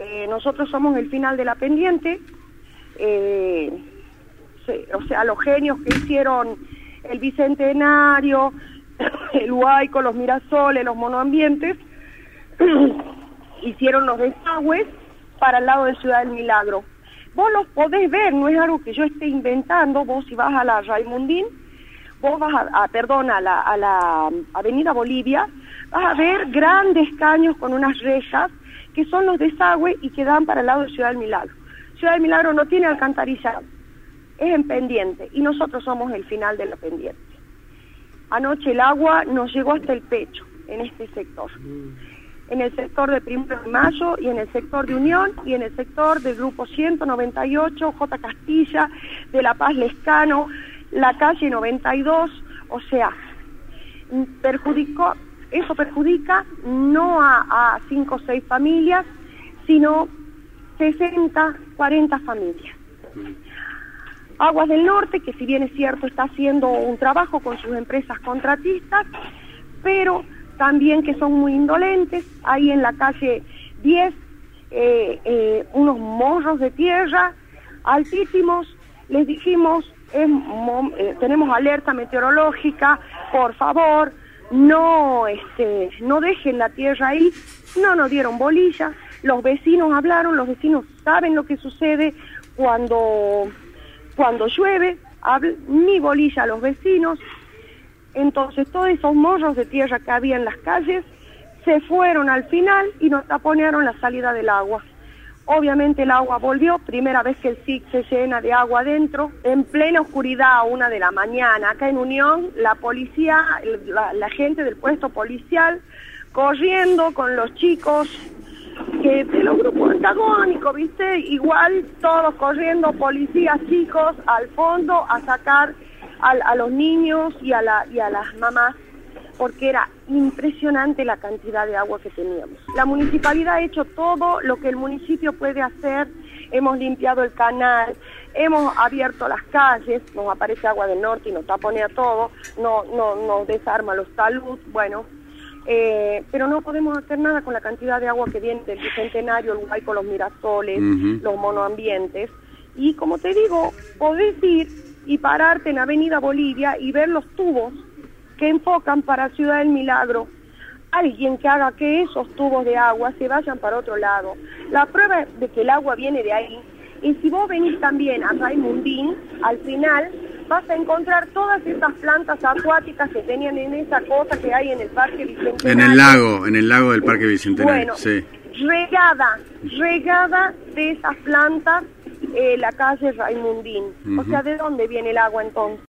nosotros somos el final de la pendiente, o sea, los genios que hicieron el Bicentenario, el Huayco, los Mirasoles, los monoambientes, hicieron los desagües para el lado de Ciudad del Milagro. Vos los podés ver, no es algo que yo esté inventando. Vos si vas a la Raimundín, vos vas a la Avenida Bolivia, vas a ver grandes caños con unas rejas que son los desagües y que dan para el lado de Ciudad del Milagro. Ciudad del Milagro no tiene alcantarillado, es en pendiente, y nosotros somos el final de la pendiente. Anoche el agua nos llegó hasta el pecho en este sector. En el sector de 1 de Mayo y en el sector de Unión y en el sector del grupo 198, J. Castilla, de La Paz Lescano, la calle 92, o sea, eso perjudica no a 5 o 6 familias, sino 60, 40 familias. Aguas del Norte, que si bien es cierto está haciendo un trabajo con sus empresas contratistas, pero también que son muy indolentes. Ahí en la calle 10, unos morros de tierra altísimos. Les dijimos, tenemos alerta meteorológica, por favor, no dejen la tierra ahí. No nos dieron bolilla. Los vecinos hablaron, los vecinos saben lo que sucede cuando llueve, ni bolilla a los vecinos. Entonces todos esos morros de tierra que había en las calles se fueron al final y nos taponearon la salida del agua. Obviamente el agua volvió, primera vez que el SIC se llena de agua adentro, en plena oscuridad a 1 de la mañana. Acá en Unión, la policía, la gente del puesto policial, corriendo con los chicos de los grupos antagónicos, ¿viste? Igual todos corriendo, policías, chicos, al fondo a sacar a los niños y a las mamás, porque era impresionante la cantidad de agua que teníamos. La municipalidad ha hecho todo lo que el municipio puede hacer. Hemos limpiado el canal, hemos abierto las calles, nos aparece Agua del Norte y nos taponea todo, nos desarma los taludes, bueno, pero no podemos hacer nada con la cantidad de agua que viene del Bicentenario, el Huayco, los Mirasoles, los monoambientes. Y como te digo, podés ir y pararte en Avenida Bolivia y ver los tubos que enfocan para Ciudad del Milagro. Alguien que haga que esos tubos de agua se vayan para otro lado. La prueba de que el agua viene de ahí, y si vos venís también a Raimundín, al final vas a encontrar todas esas plantas acuáticas que tenían en esa cosa que hay en el Parque Bicentenario. En el lago del Parque Bicentenario, bueno, sí. regada de esas plantas, la calle Raimundín. O sea, ¿de dónde viene el agua entonces?